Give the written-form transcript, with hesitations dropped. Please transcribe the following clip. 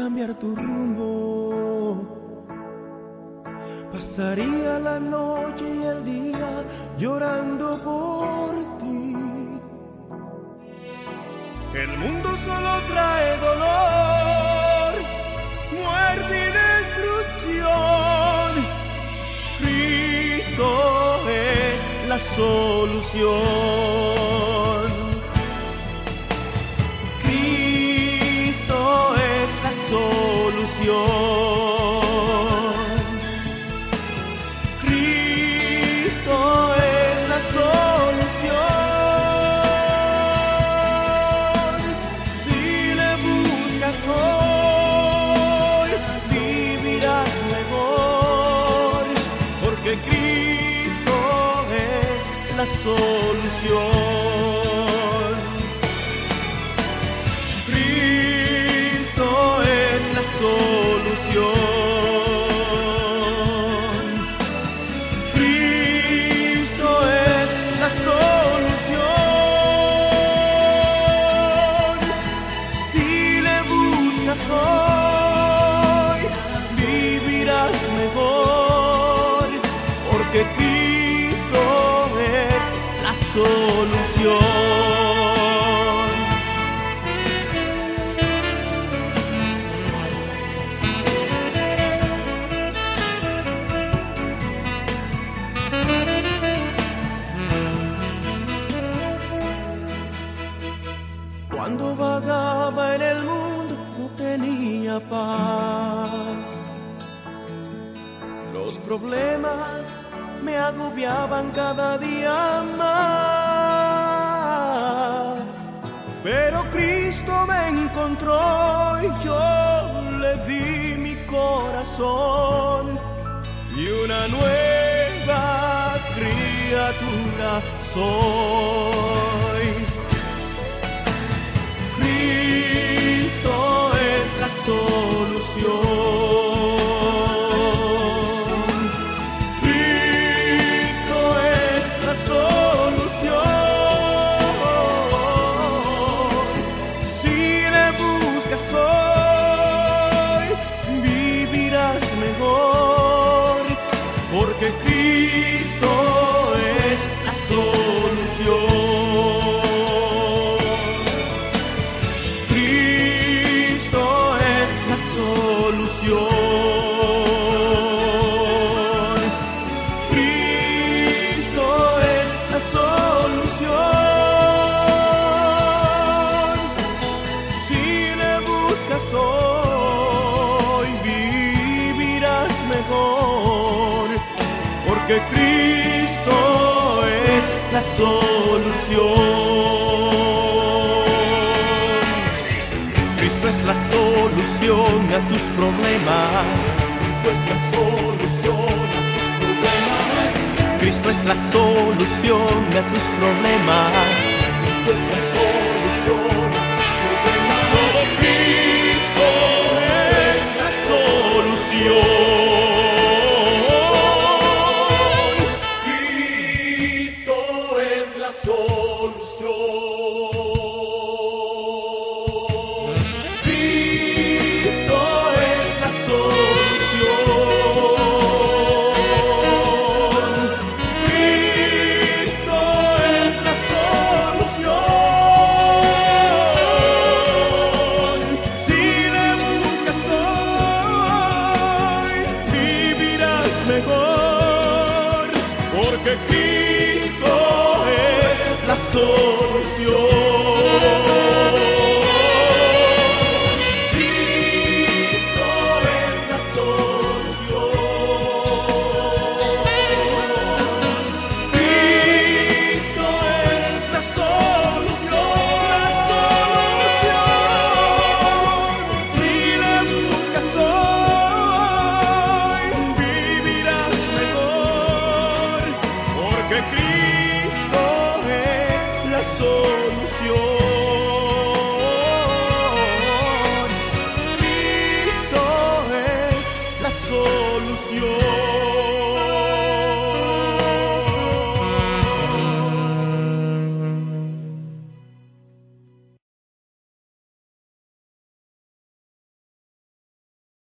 cambiar tu rumbo. Pasaría la noche y el día llorando por ti. El mundo solo trae dolor, muerte y destrucción. Cristo es la solución. Cristo es la solución. Cristo es la solución. Si le buscas hoy, vivirás mejor, porque Cristo es la solución. Cristo es la solución. Cristo es la solución. Si le buscas hoy, vivirás mejor, porque Cristo es la solución. Cuando vagaba en el mundo no tenía paz. Los problemas me agobiaban cada día más. Pero Cristo me encontró y yo le di mi corazón. Y una nueva criatura soy. Cristo es la solución. Cristo es la solución. Si le buscas hoy, vivirás mejor, porque Cristo es la solución. Cristo es la solución. Si le buscas hoy, vivirás mejor, porque Cristo es la solución. Cristo es la solución a tus problemas. Cristo es la solución a tus problemas. Cristo es la solución a tus problemas. Cristo es la solución a tus problemas. Solo Cristo es la solución. Cristo es la solución. Cristo es la solución. Cristo es la solución. Si le buscas hoy, vivirás mejor, porque Cristo es la solución. Que